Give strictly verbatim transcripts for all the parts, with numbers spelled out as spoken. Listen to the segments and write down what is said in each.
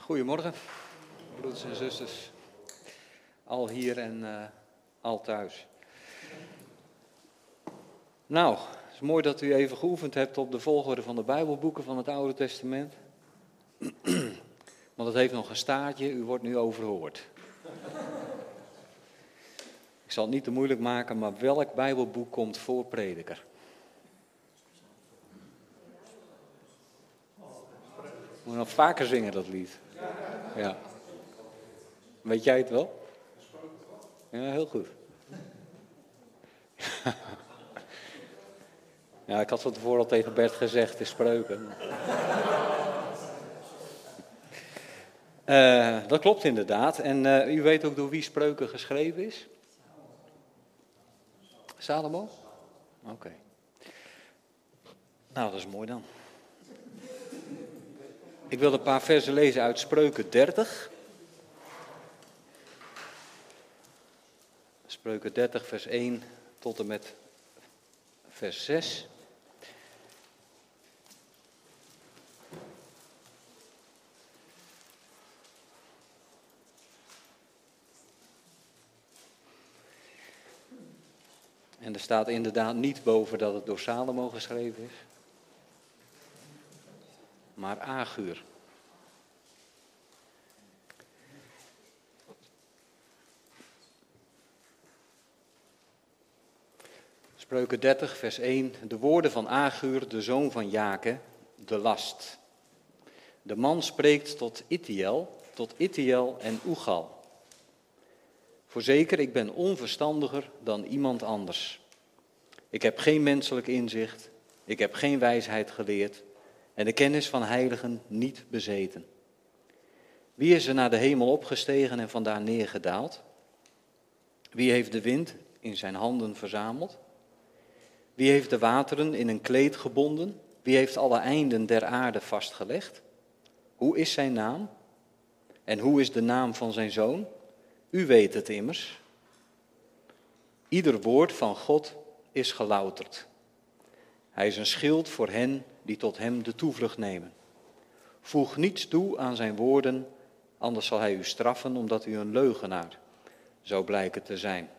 Goedemorgen, broeders en zusters, al hier en uh, al thuis. Nou, het is mooi dat u even geoefend hebt op de volgorde van de Bijbelboeken van het Oude Testament. Want het heeft nog een staartje, u wordt nu overhoord. Ik zal het niet te moeilijk maken, maar welk Bijbelboek komt voor Prediker? Moet nog vaker zingen, dat lied. Ja. Weet jij het wel? Ja, heel goed. Ja, ik had van tevoren al tegen Bert gezegd, het is Spreuken. Uh, dat klopt inderdaad. En uh, u weet ook door wie Spreuken geschreven is? Salomo? Oké. Okay. Nou, dat is mooi dan. Ik wil een paar versen lezen uit Spreuken dertig. Spreuken dertig, vers één tot en met vers zes. En er staat inderdaad niet boven dat het door Salomo geschreven is, maar Agur. Spreuken dertig, vers één. De woorden van Agur, de zoon van Jake, de last. De man spreekt tot Ithiel, tot Ithiel en Ugal. Voorzeker, ik ben onverstandiger dan iemand anders. Ik heb geen menselijk inzicht, ik heb geen wijsheid geleerd en de kennis van heiligen niet bezeten. Wie is er naar de hemel opgestegen en vandaar neergedaald? Wie heeft de wind in zijn handen verzameld? Wie heeft de wateren in een kleed gebonden? Wie heeft alle einden der aarde vastgelegd? Hoe is zijn naam? En hoe is de naam van zijn zoon? U weet het immers. Ieder woord van God is gelouterd. Hij is een schild voor hen die tot hem de toevlucht nemen. Voeg niets toe aan zijn woorden, anders zal hij u straffen omdat u een leugenaar zou blijken te zijn.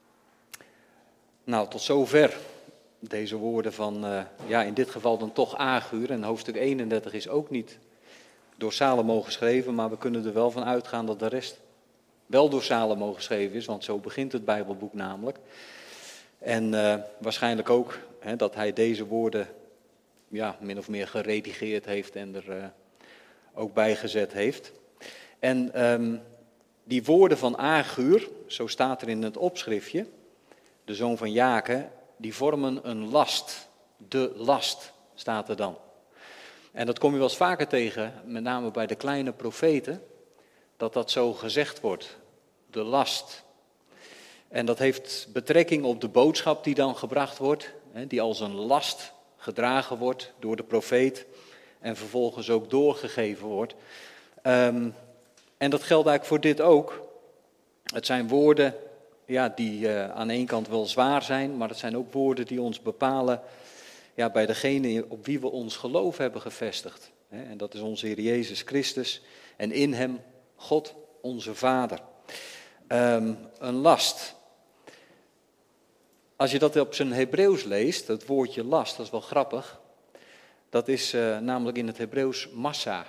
Nou, tot zover deze woorden van, uh, ja, in dit geval dan toch Agur. En hoofdstuk eenendertig is ook niet door Salomo geschreven, maar we kunnen er wel van uitgaan dat de rest wel door Salomo geschreven is, want zo begint het Bijbelboek namelijk. En uh, waarschijnlijk ook hè, dat hij deze woorden ja, min of meer geredigeerd heeft en er uh, ook bijgezet heeft. En um, die woorden van Agur, zo staat er in het opschriftje, de zoon van Jake, die vormen een last. De last staat er dan. En dat kom je wel eens vaker tegen, met name bij de kleine profeten, dat dat zo gezegd wordt. De last. En dat heeft betrekking op de boodschap die dan gebracht wordt, die als een last gedragen wordt door de profeet en vervolgens ook doorgegeven wordt. Um, en dat geldt eigenlijk voor dit ook. Het zijn woorden ja, die uh, aan de ene kant wel zwaar zijn, maar het zijn ook woorden die ons bepalen ja, bij degene op wie we ons geloof hebben gevestigd. En dat is onze Heer Jezus Christus en in hem God onze Vader. Um, een last. Als je dat op zijn Hebreeuws leest, het woordje last, dat is wel grappig. Dat is uh, namelijk in het Hebreeuws massa.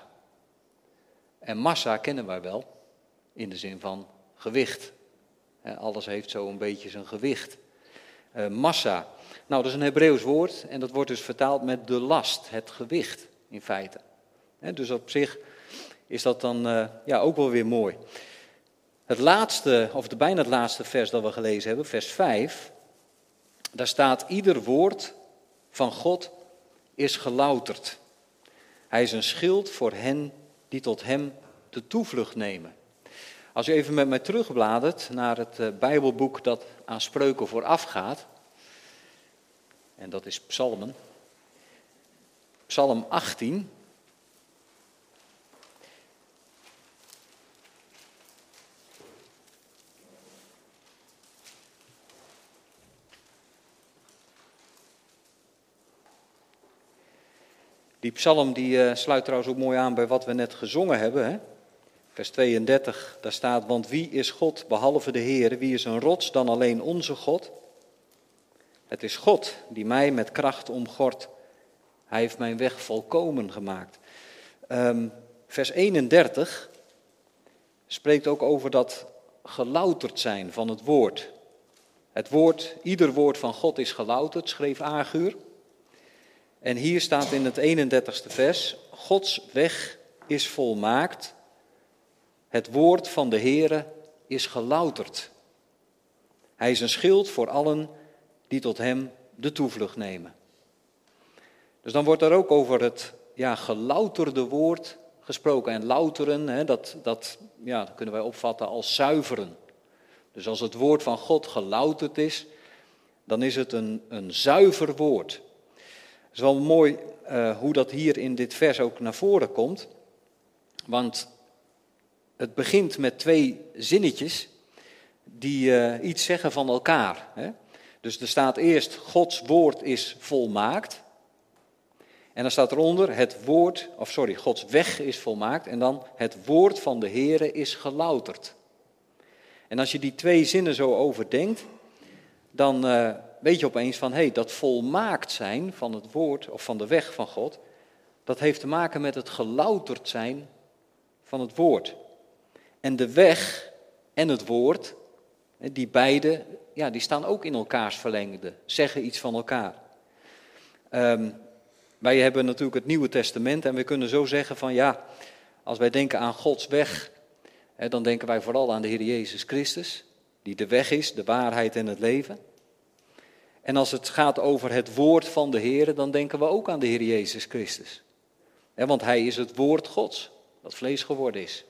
En massa kennen wij wel, in de zin van gewicht. He, alles heeft zo een beetje zijn gewicht. Uh, massa. Nou, dat is een Hebreeuws woord en dat wordt dus vertaald met de last, het gewicht in feite. He, dus op zich is dat dan uh, ja, ook wel weer mooi. Het laatste, of de, bijna het laatste vers dat we gelezen hebben, vers vijf, daar staat: ieder woord van God is gelouterd. Hij is een schild voor hen die tot hem de toevlucht nemen. Als u even met mij terugbladert naar het uh, Bijbelboek dat aan Spreuken voorafgaat, en dat is Psalmen, Psalm achttien. Die psalm die uh, sluit trouwens ook mooi aan bij wat we net gezongen hebben. Hè? vers tweeëndertig, daar staat, want wie is God behalve de Heer? Wie is een rots dan alleen onze God? Het is God die mij met kracht omgort. Hij heeft mijn weg volkomen gemaakt. Um, vers eenendertig spreekt ook over dat gelouterd zijn van het woord. Het woord, ieder woord van God is gelouterd, schreef Agur. En hier staat in het eenendertigste vers, Gods weg is volmaakt. Het woord van de Heere is gelouterd. Hij is een schild voor allen die tot hem de toevlucht nemen. Dus dan wordt er ook over het ja, gelouterde woord gesproken. En louteren, hè, dat, dat, ja, dat kunnen wij opvatten als zuiveren. Dus als het woord van God gelouterd is, dan is het een, een zuiver woord. Het is wel mooi uh, hoe dat hier in dit vers ook naar voren komt. Want het begint met twee zinnetjes die uh, iets zeggen van elkaar. Hè? Dus er staat eerst, Gods woord is volmaakt. En dan staat eronder, het woord, of sorry, Gods weg is volmaakt. En dan, het woord van de Heere is gelouterd. En als je die twee zinnen zo overdenkt, dan uh, weet je opeens van, hé, hey, dat volmaakt zijn van het woord, of van de weg van God, dat heeft te maken met het gelouterd zijn van het woord. En de weg en het woord, die beide, ja, die staan ook in elkaars verlengde, zeggen iets van elkaar. Um, wij hebben natuurlijk het Nieuwe Testament en we kunnen zo zeggen van, ja, als wij denken aan Gods weg, hè, dan denken wij vooral aan de Heer Jezus Christus, die de weg is, de waarheid en het leven. En als het gaat over het woord van de Heer, dan denken we ook aan de Heer Jezus Christus. Hè, want Hij is het woord Gods, dat vlees geworden is.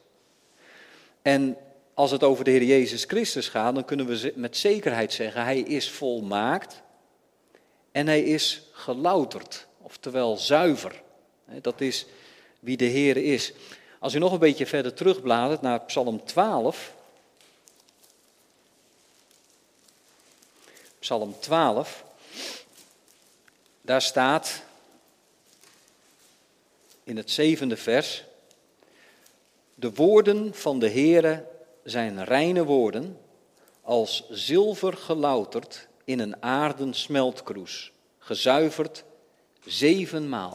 En als het over de Heer Jezus Christus gaat, dan kunnen we met zekerheid zeggen, Hij is volmaakt en Hij is gelouterd, oftewel zuiver. Dat is wie de Heer is. Als u nog een beetje verder terugbladert naar Psalm twaalf. Psalm twaalf, daar staat in het zevende vers, de woorden van de Heere zijn reine woorden, als zilver gelouterd in een aarden smeltkroes, gezuiverd zevenmaal.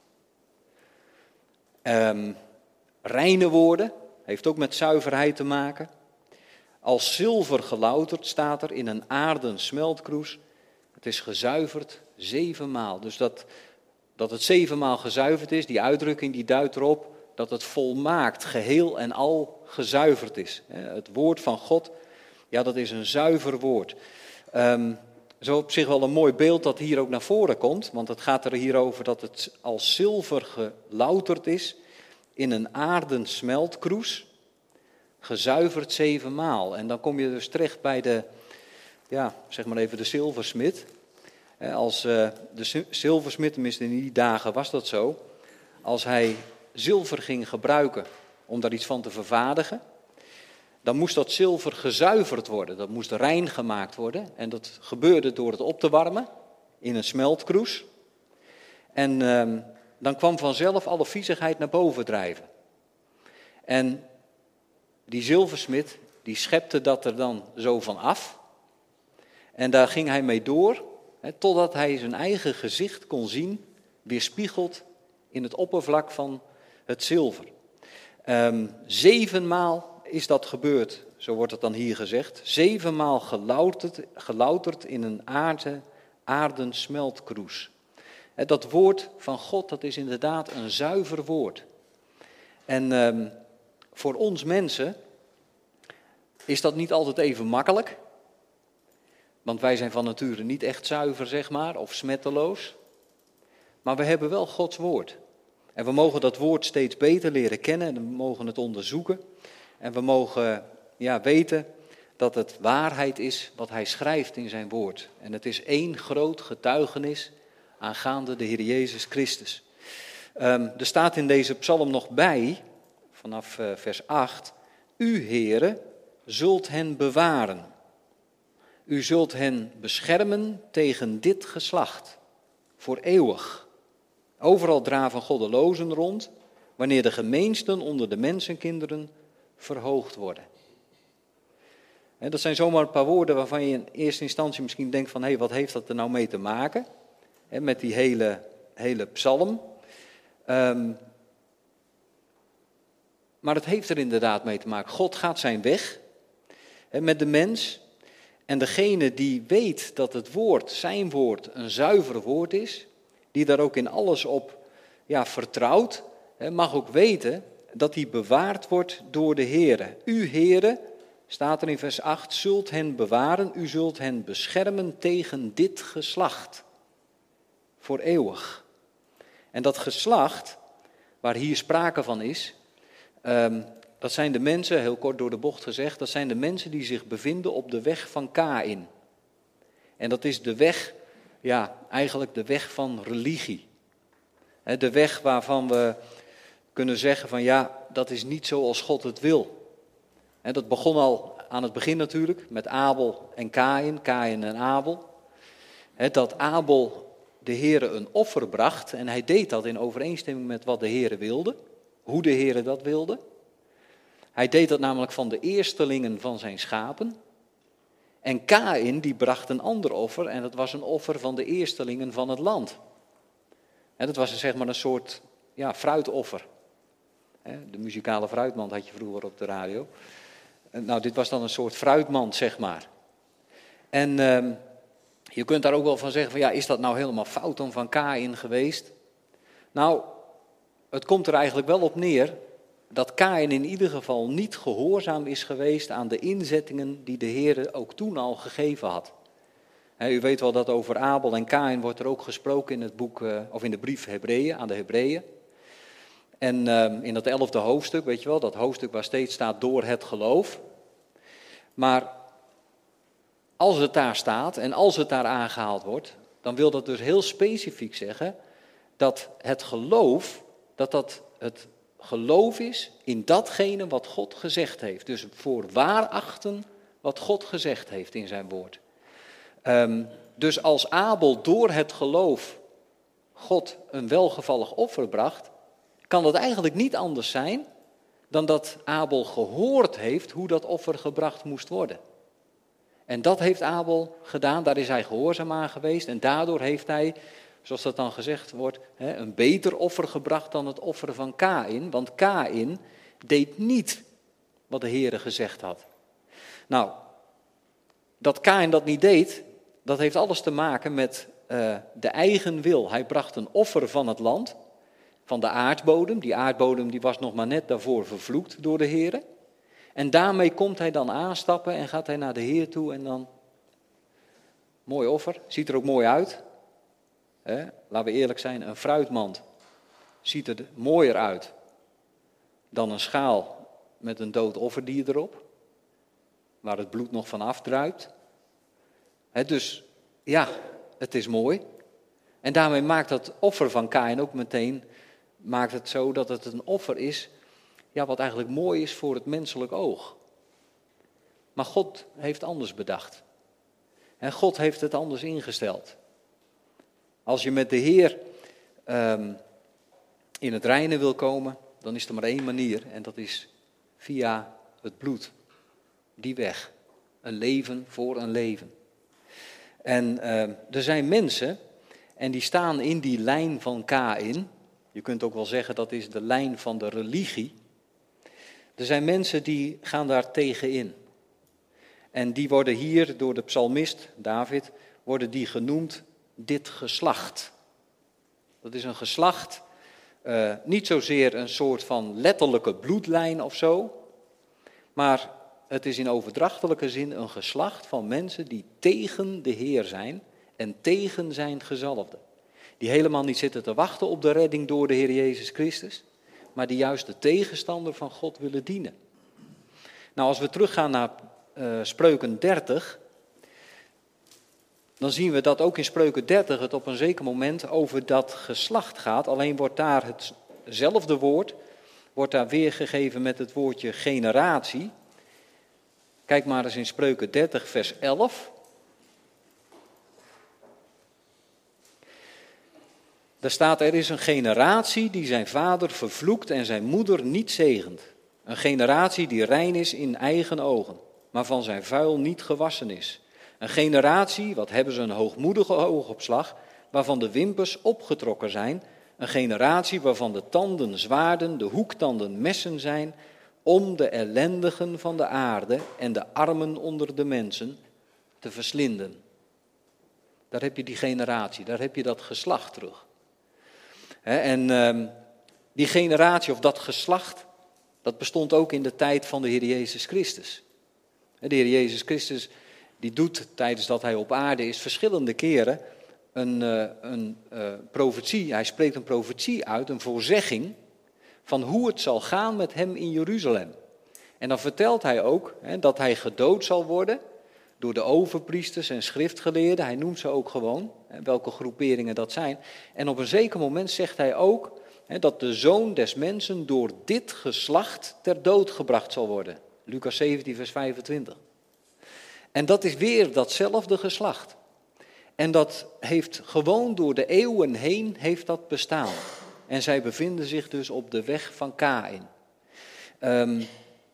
Um, reine woorden, heeft ook met zuiverheid te maken. Als zilver gelouterd staat er in een aarden smeltkroes, het is gezuiverd zevenmaal. Dus dat, dat het zevenmaal gezuiverd is, die uitdrukking die duidt erop dat het volmaakt, geheel en al gezuiverd is. Het woord van God, ja, dat is een zuiver woord. Um, zo op zich wel een mooi beeld dat hier ook naar voren komt, want het gaat er hier over dat het als zilver gelouterd is in een aarden smeltkroes, gezuiverd zevenmaal. En dan kom je dus terecht bij de, ja, zeg maar even de zilversmid. Als uh, de zilversmid, tenminste in die dagen was dat zo, als hij zilver ging gebruiken om daar iets van te vervaardigen, dan moest dat zilver gezuiverd worden. Dat moest rein gemaakt worden. En dat gebeurde door het op te warmen in een smeltkroes. En uh, dan kwam vanzelf alle viezigheid naar boven drijven. En die zilversmid, die schepte dat er dan zo van af. En daar ging hij mee door, hè, totdat hij zijn eigen gezicht kon zien, weerspiegeld in het oppervlak van het zilver. Um, zevenmaal is dat gebeurd, zo wordt het dan hier gezegd. Zevenmaal gelouterd, gelouterd in een aarde, aarden smeltkroes. Hè, dat woord van God, dat is inderdaad een zuiver woord. En um, voor ons mensen is dat niet altijd even makkelijk. Want wij zijn van nature niet echt zuiver, zeg maar, of smetteloos. Maar we hebben wel Gods woord. En we mogen dat woord steeds beter leren kennen en we mogen het onderzoeken. En we mogen ja, weten dat het waarheid is wat hij schrijft in zijn woord. En het is één groot getuigenis aangaande de Heer Jezus Christus. Um, er staat in deze psalm nog bij, vanaf uh, vers acht, U, Heere, zult hen bewaren. U zult hen beschermen tegen dit geslacht, voor eeuwig. Overal draven goddelozen rond, wanneer de gemeensten onder de mensenkinderen verhoogd worden. En dat zijn zomaar een paar woorden waarvan je in eerste instantie misschien denkt van, hé, hey, wat heeft dat er nou mee te maken? He, met die hele, hele psalm. Um, maar het heeft er inderdaad mee te maken. God gaat zijn weg he, met de mens. En degene die weet dat het woord, zijn woord, een zuiver woord is, die daar ook in alles op ja, vertrouwt, he, mag ook weten dat die bewaard wordt door de Heere. U, Heere, staat er in vers acht, zult hen bewaren, u zult hen beschermen tegen dit geslacht. Voor eeuwig. En dat geslacht, waar hier sprake van is, um, dat zijn de mensen, heel kort door de bocht gezegd, dat zijn de mensen die zich bevinden op de weg van Kaïn. En dat is de weg, ja, eigenlijk de weg van religie. He, de weg waarvan we kunnen zeggen van ja, dat is niet zoals God het wil. He, dat begon al aan het begin natuurlijk, met Abel en Kaïn, Kaïn en Abel. He, dat Abel de Heere een offer bracht en hij deed dat in overeenstemming met wat de Heere wilde, hoe de Heere dat wilde. Hij deed dat namelijk van de eerstelingen van zijn schapen. En Kaïn die bracht een ander offer en dat was een offer van de eerstelingen van het land. En dat was zeg maar een soort ja, fruitoffer. De muzikale fruitmand had je vroeger op de radio. Nou, dit was dan een soort fruitmand, zeg maar. En uh, je kunt daar ook wel van zeggen van ja, is dat nou helemaal fout dan van Kaïn geweest? Nou, het komt er eigenlijk wel op neer dat Kaïn in ieder geval niet gehoorzaam is geweest aan de inzettingen die de Heere ook toen al gegeven had. He, u weet wel dat over Abel en Kaïn wordt er ook gesproken in het boek, uh, of in de brief Hebreeën, aan de Hebreeën. En uh, in dat elfde hoofdstuk, weet je wel, dat hoofdstuk waar steeds staat door het geloof. Maar als het daar staat en als het daar aangehaald wordt, dan wil dat dus heel specifiek zeggen dat het geloof, dat dat het geloof is in datgene wat God gezegd heeft. Dus voor waar achten wat God gezegd heeft in zijn woord. Um, dus als Abel door het geloof God een welgevallig offer bracht, kan dat eigenlijk niet anders zijn dan dat Abel gehoord heeft hoe dat offer gebracht moest worden. En dat heeft Abel gedaan, daar is hij gehoorzaam aan geweest en daardoor heeft hij, zoals dat dan gezegd wordt, een beter offer gebracht dan het offer van Kaïn, want Kaïn deed niet wat de Heere gezegd had. Nou, dat Kaïn dat niet deed, dat heeft alles te maken met uh, de eigen wil. Hij bracht een offer van het land, van de aardbodem. Die aardbodem die was nog maar net daarvoor vervloekt door de Heere. En daarmee komt hij dan aanstappen en gaat hij naar de Heer toe en dan, mooi offer, ziet er ook mooi uit. He, laten we eerlijk zijn, een fruitmand ziet er mooier uit dan een schaal met een dood offerdier erop, waar het bloed nog van afdruipt. He, dus ja, het is mooi. En daarmee maakt dat offer van Kaïn ook meteen, maakt het zo dat het een offer is, ja, wat eigenlijk mooi is voor het menselijk oog. Maar God heeft anders bedacht. En God heeft het anders ingesteld. Als je met de Heer um, in het reine wil komen, dan is er maar één manier. En dat is via het bloed. Die weg. Een leven voor een leven. En uh, er zijn mensen, en die staan in die lijn van Kaïn. Je kunt ook wel zeggen dat is de lijn van de religie. Er zijn mensen die gaan daar tegenin. En die worden hier door de psalmist, David, worden die genoemd dit geslacht. Dat is een geslacht, uh, niet zozeer een soort van letterlijke bloedlijn of zo, maar het is in overdrachtelijke zin een geslacht van mensen die tegen de Heer zijn en tegen zijn gezalfde. Die helemaal niet zitten te wachten op de redding door de Heer Jezus Christus, maar die juist de tegenstander van God willen dienen. Nou, als we teruggaan naar uh, Spreuken dertig, dan zien we dat ook in Spreuken dertig het op een zeker moment over dat geslacht gaat. Alleen wordt daar hetzelfde woord, wordt daar weergegeven met het woordje generatie. Kijk maar eens in Spreuken dertig vers elf. Daar staat, er is een generatie die zijn vader vervloekt en zijn moeder niet zegent. Een generatie die rein is in eigen ogen, maar van zijn vuil niet gewassen is. Een generatie, wat hebben ze een hoogmoedige oogopslag, waarvan de wimpers opgetrokken zijn. Een generatie waarvan de tanden zwaarden, de hoektanden messen zijn, om de ellendigen van de aarde en de armen onder de mensen te verslinden. Daar heb je die generatie, daar heb je dat geslacht terug. He, en um, die generatie of dat geslacht, dat bestond ook in de tijd van de Heer Jezus Christus. De Heer Jezus Christus die doet tijdens dat hij op aarde is verschillende keren een, uh, een uh, profetie. Hij spreekt een profetie uit, een voorzegging van hoe het zal gaan met hem in Jeruzalem. En dan vertelt hij ook hè, dat hij gedood zal worden door de overpriesters en schriftgeleerden. Hij noemt ze ook gewoon, hè, welke groeperingen dat zijn. En op een zeker moment zegt hij ook hè, dat de zoon des mensen door dit geslacht ter dood gebracht zal worden. Lucas zeventien vers vijfentwintig. En dat is weer datzelfde geslacht. En dat heeft gewoon door de eeuwen heen heeft dat bestaan. En zij bevinden zich dus op de weg van Kaïn. Um,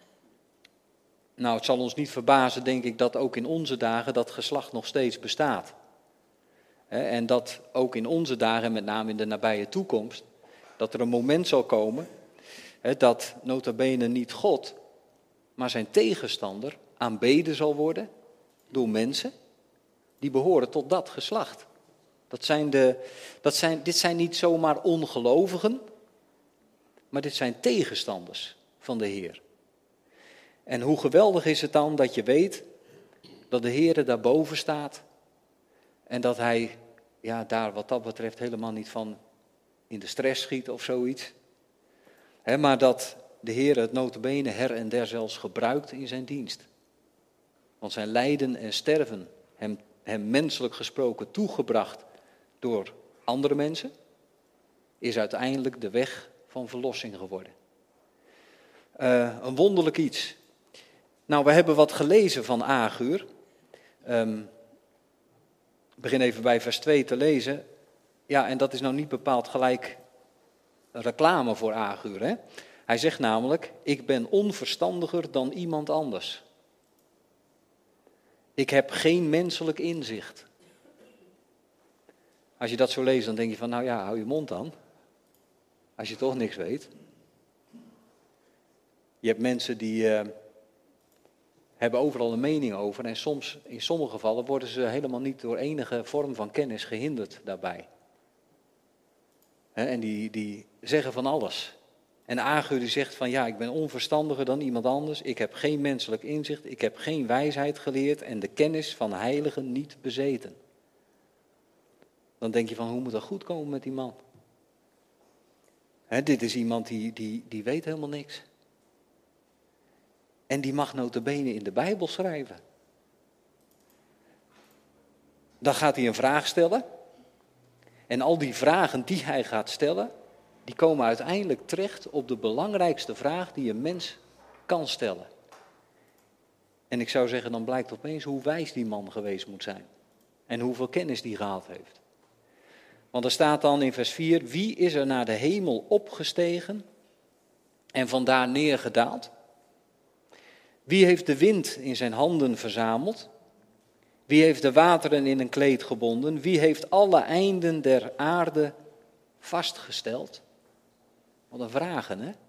nou, het zal ons niet verbazen, denk ik, dat ook in onze dagen dat geslacht nog steeds bestaat. He, en dat ook in onze dagen, met name in de nabije toekomst, dat er een moment zal komen he, dat nota bene niet God, maar zijn tegenstander aanbeden zal worden door mensen die behoren tot dat geslacht. Dat zijn de, dat zijn, dit zijn niet zomaar ongelovigen, maar dit zijn tegenstanders van de Heer. En hoe geweldig is het dan dat je weet dat de Heer daarboven staat en dat hij ja, daar wat dat betreft helemaal niet van in de stress schiet of zoiets. He, maar dat de Heer het nota bene her en der zelfs gebruikt in zijn dienst. Want zijn lijden en sterven, hem, hem menselijk gesproken toegebracht door andere mensen, is uiteindelijk de weg van verlossing geworden. Uh, een wonderlijk iets. Nou, we hebben wat gelezen van Agur. Um, ik begin even bij vers twee te lezen. Ja, en dat is nou niet bepaald gelijk reclame voor Agur, hè? Hij zegt namelijk, ik ben onverstandiger dan iemand anders. Ik heb geen menselijk inzicht. Als je dat zo leest, dan denk je van, nou ja, hou je mond dan. Als je toch niks weet. Je hebt mensen die uh, hebben overal een mening over. En soms, in sommige gevallen, worden ze helemaal niet door enige vorm van kennis gehinderd daarbij. He, en die, die zeggen van alles. En Agur die zegt van, ja, ik ben onverstandiger dan iemand anders. Ik heb geen menselijk inzicht. Ik heb geen wijsheid geleerd en de kennis van heiligen niet bezeten. Dan denk je van, hoe moet dat goed komen met die man? He, dit is iemand die, die, die weet helemaal niks. En die mag nota bene in de Bijbel schrijven. Dan gaat hij een vraag stellen. En al die vragen die hij gaat stellen, die komen uiteindelijk terecht op de belangrijkste vraag die een mens kan stellen. En ik zou zeggen, dan blijkt opeens hoe wijs die man geweest moet zijn. En hoeveel kennis die gehad heeft. Want er staat dan in vers vier, wie is er naar de hemel opgestegen en vandaar neergedaald? Wie heeft de wind in zijn handen verzameld? Wie heeft de wateren in een kleed gebonden? Wie heeft alle einden der aarde vastgesteld? Wat een vragen, hè?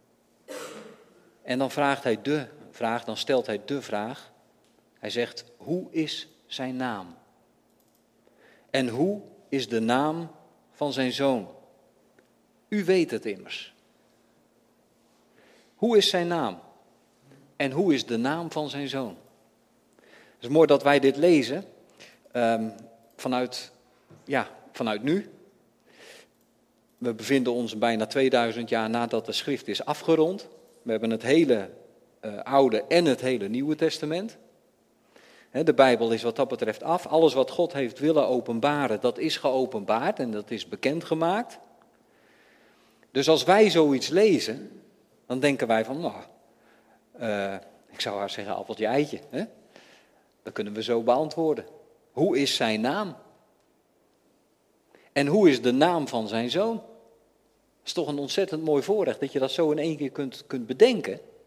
En dan vraagt hij de vraag, dan stelt hij de vraag. Hij zegt, hoe is zijn naam? En hoe is de naam van zijn zoon? U weet het immers. Hoe is zijn naam? En hoe is de naam van zijn zoon? Het is mooi dat wij dit lezen um, vanuit, ja, vanuit nu. We bevinden ons bijna tweeduizend jaar nadat de schrift is afgerond. We hebben het hele uh, Oude en het hele Nieuwe Testament. He, de Bijbel is wat dat betreft af. Alles wat God heeft willen openbaren, dat is geopenbaard en dat is bekendgemaakt. Dus als wij zoiets lezen, dan denken wij van, nou, uh, ik zou haar zeggen appeltje eitje. Hè? Dat kunnen we zo beantwoorden. Hoe is zijn naam? En hoe is de naam van zijn zoon? Dat is toch een ontzettend mooi voorrecht dat je dat zo in één keer kunt, kunt bedenken.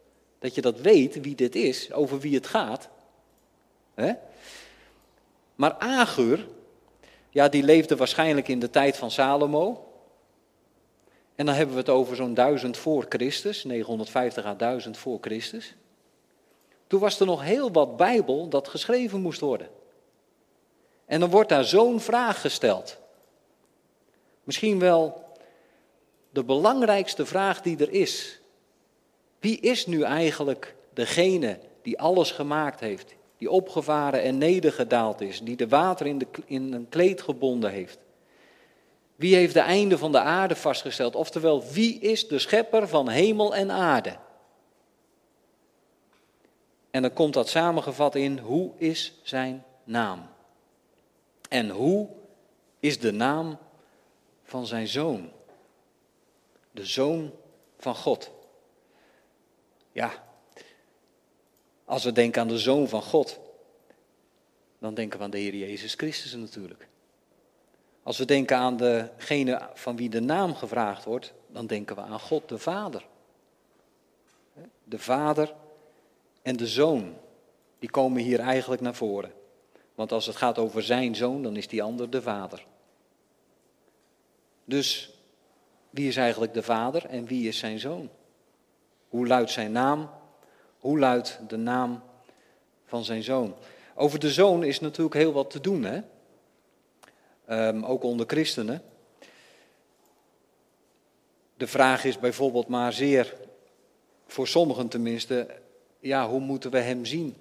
Dat je dat weet wie dit is, over wie het gaat. Hè? Maar Agur, ja, die leefde waarschijnlijk in de tijd van Salomo. En dan hebben we het over zo'n duizend voor Christus, negenhonderdvijftig à duizend voor Christus. Toen was er nog heel wat Bijbel dat geschreven moest worden. En dan wordt daar zo'n vraag gesteld. Misschien wel de belangrijkste vraag die er is. Wie is nu eigenlijk degene die alles gemaakt heeft? Die opgevaren en nedergedaald is, die de water in, de, in een kleed gebonden heeft. Wie heeft de einde van de aarde vastgesteld? Oftewel, wie is de schepper van hemel en aarde? En dan komt dat samengevat in, hoe is zijn naam? En hoe is de naam van zijn zoon? De zoon van God. Ja, als we denken aan de zoon van God, dan denken we aan de Heer Jezus Christus natuurlijk. Als we denken aan degene van wie de naam gevraagd wordt, dan denken we aan God de Vader. De Vader en de Zoon, die komen hier eigenlijk naar voren. Want als het gaat over zijn zoon, dan is die ander de Vader. Dus wie is eigenlijk de Vader en wie is zijn zoon? Hoe luidt zijn naam? Hoe luidt de naam van zijn zoon? Over de zoon is natuurlijk heel wat te doen, hè? Um, ook onder christenen. De vraag is bijvoorbeeld maar zeer, voor sommigen tenminste, ja, hoe moeten we hem zien?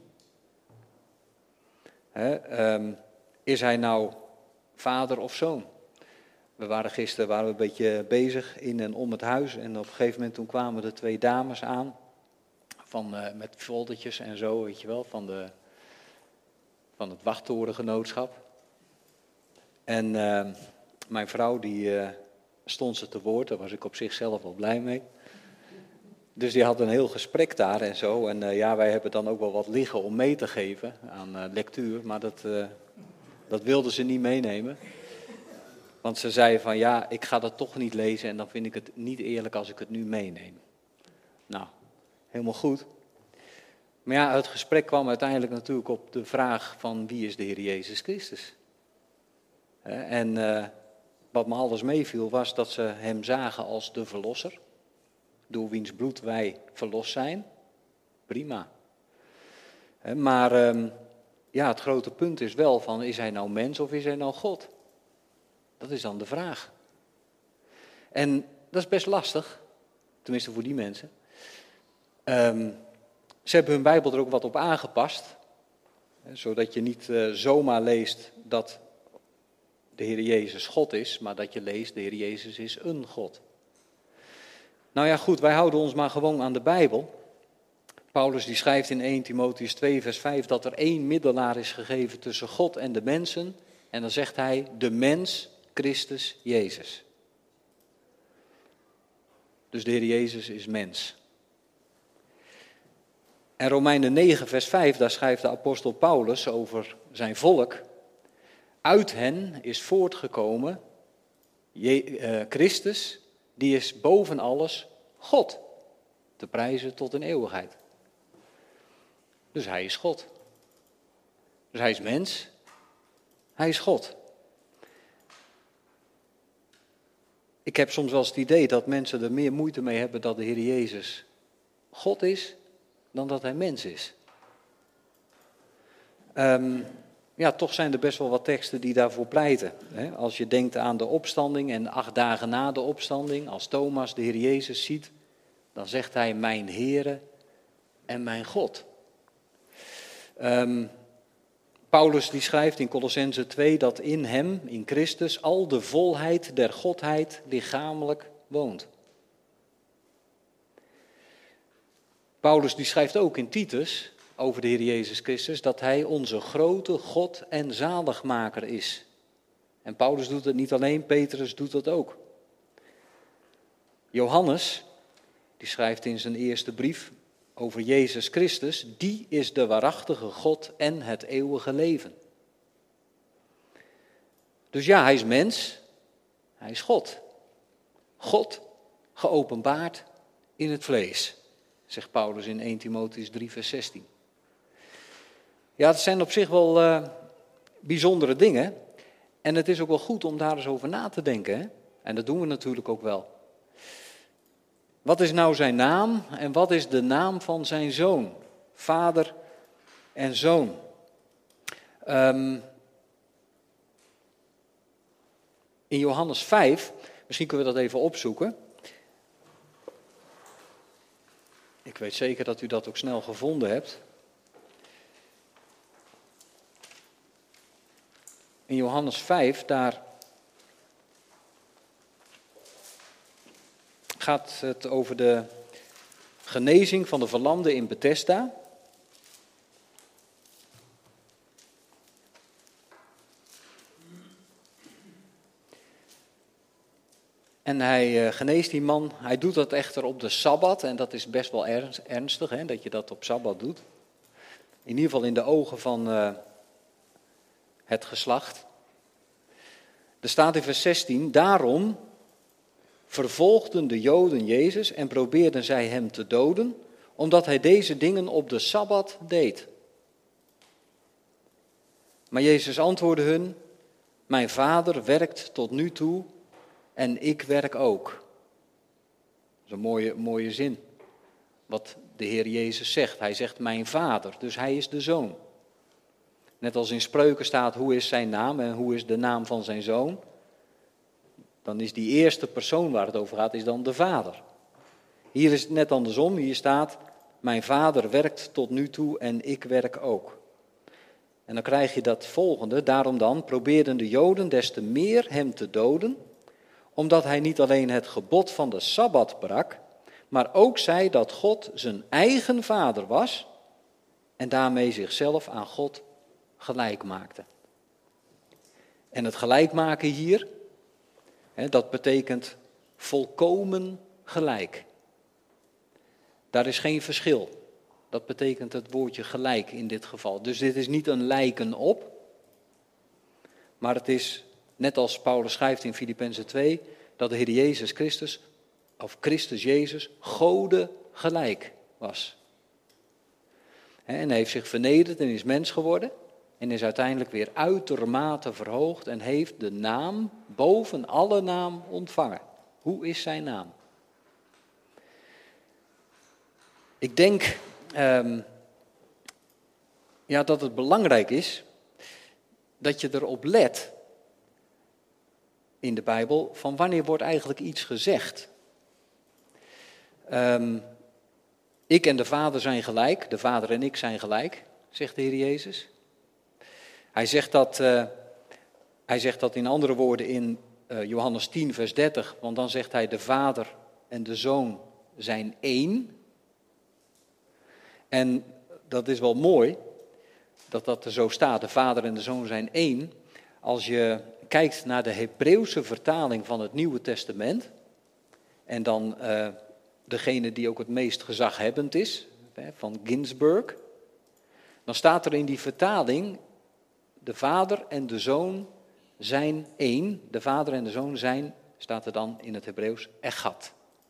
He, um, is hij nou vader of zoon? We waren gisteren waren we een beetje bezig in en om het huis en op een gegeven moment toen kwamen er twee dames aan, van, uh, met foldertjes en zo, weet je wel, van, de, van het wachttorengenootschap. En uh, mijn vrouw die uh, stond ze te woord, daar was ik op zichzelf wel blij mee. Dus die had een heel gesprek daar en zo. En uh, ja, wij hebben dan ook wel wat liggen om mee te geven aan uh, lectuur, maar dat, uh, dat wilden ze niet meenemen. Want ze zei van ja, ik ga dat toch niet lezen en dan vind ik het niet eerlijk als ik het nu meeneem. Nou, helemaal goed. Maar ja, het gesprek kwam uiteindelijk natuurlijk op de vraag van wie is de Heer Jezus Christus? En uh, wat me alles meeviel was dat ze hem zagen als de verlosser. Door wiens bloed wij verlost zijn. Prima. Maar um, ja, het grote punt is wel van, is hij nou mens of is hij nou God? Dat is dan de vraag. En dat is best lastig, tenminste voor die mensen. Um, ze hebben hun Bijbel er ook wat op aangepast. Hè, zodat je niet uh, zomaar leest dat de Heer Jezus God is, maar dat je leest de Heer Jezus is een God. Nou ja, goed, wij houden ons maar gewoon aan de Bijbel. Paulus die schrijft in eerste Timotheüs twee vers vijf dat er één middelaar is gegeven tussen God en de mensen. En dan zegt hij, de mens, Christus Jezus. Dus de Heer Jezus is mens. En Romeinen negen vers vijf, daar schrijft de apostel Paulus over zijn volk. Uit hen is voortgekomen Je, uh, Christus, die is boven alles God, te prijzen tot in eeuwigheid. Dus hij is God. Dus hij is mens, hij is God. Ik heb soms wel eens het idee dat mensen er meer moeite mee hebben dat de Heer Jezus God is, dan dat hij mens is. Um, ja, toch zijn er best wel wat teksten die daarvoor pleiten. Hè? Als je denkt aan de opstanding en acht dagen na de opstanding, als Thomas de Heer Jezus ziet, dan zegt hij, mijn Heere en mijn God. Um, Paulus die schrijft in Kolossenzen twee dat in hem, in Christus, al de volheid der Godheid lichamelijk woont. Paulus die schrijft ook in Titus over de Heer Jezus Christus dat hij onze grote God en zaligmaker is. En Paulus doet het niet alleen, Petrus doet het ook. Johannes, die schrijft in zijn eerste brief over Jezus Christus, die is de waarachtige God en het eeuwige leven. Dus ja, hij is mens, hij is God. God geopenbaard in het vlees. zegt Paulus in eerste Timotheüs drie vers zestien. Ja, het zijn op zich wel uh, bijzondere dingen. En het is ook wel goed om daar eens over na te denken. Hè? En dat doen we natuurlijk ook wel. Wat is nou zijn naam en wat is de naam van zijn zoon? Vader en zoon. Um, in Johannes vijf, misschien kunnen we dat even opzoeken. Ik weet zeker dat u dat ook snel gevonden hebt. In Johannes vijf, daar gaat het over de genezing van de verlamde in Bethesda. En hij uh, geneest die man. Hij doet dat echter op de Sabbat. En dat is best wel ernstig, hè, dat je dat op Sabbat doet. In ieder geval in de ogen van uh, het geslacht. Er staat in vers zestien, daarom vervolgden de Joden Jezus en probeerden zij hem te doden, omdat hij deze dingen op de Sabbat deed. Maar Jezus antwoordde hun, mijn Vader werkt tot nu toe en ik werk ook. Dat is een mooie, mooie zin, wat de Heer Jezus zegt. Hij zegt mijn Vader, dus hij is de Zoon. Net als in Spreuken staat, hoe is zijn naam en hoe is de naam van zijn zoon? Dan is die eerste persoon waar het over gaat, is dan de Vader. Hier is het net andersom, hier staat, mijn Vader werkt tot nu toe en ik werk ook. En dan krijg je dat volgende, daarom dan probeerden de Joden des te meer hem te doden, omdat hij niet alleen het gebod van de Sabbat brak, maar ook zei dat God zijn eigen Vader was en daarmee zichzelf aan God gelijk maakte. En het gelijk maken hier, hè, dat betekent volkomen gelijk. Daar is geen verschil. Dat betekent het woordje gelijk in dit geval. Dus dit is niet een lijken op, maar het is, net als Paulus schrijft in Filippenzen twee, dat de Heer Jezus Christus, of Christus Jezus, Gode gelijk was. En hij heeft zich vernederd en is mens geworden. En is uiteindelijk weer uitermate verhoogd en heeft de naam boven alle naam ontvangen. Hoe is zijn naam? Ik denk um, ja, dat het belangrijk is dat je erop let in de Bijbel van wanneer wordt eigenlijk iets gezegd. Um, ik en de Vader zijn gelijk, de Vader en ik zijn gelijk, zegt de Heer Jezus. Hij zegt dat, uh, hij zegt dat in andere woorden in uh, Johannes tien vers dertig, want dan zegt hij de Vader en de Zoon zijn één. En dat is wel mooi dat dat er zo staat, de Vader en de Zoon zijn één. Als je kijkt naar de Hebreeuwse vertaling van het Nieuwe Testament en dan uh, degene die ook het meest gezaghebbend is, hè, van Ginsburg, dan staat er in die vertaling, de Vader en de Zoon zijn één. De Vader en de Zoon zijn, staat er dan in het Hebreeuws, echad.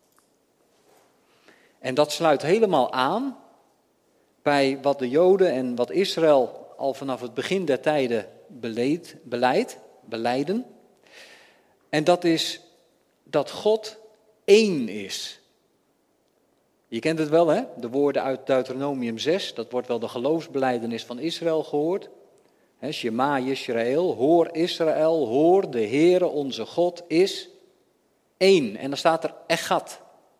En dat sluit helemaal aan bij wat de Joden en wat Israël al vanaf het begin der tijden beleid, beleid, beleiden. En dat is dat God één is. Je kent het wel, hè? De woorden uit Deuteronomium zes, dat wordt wel de geloofsbelijdenis van Israël gehoord. He, Shema Yisrael, hoor Israël, hoor de Heere onze God is één. En dan staat er echad.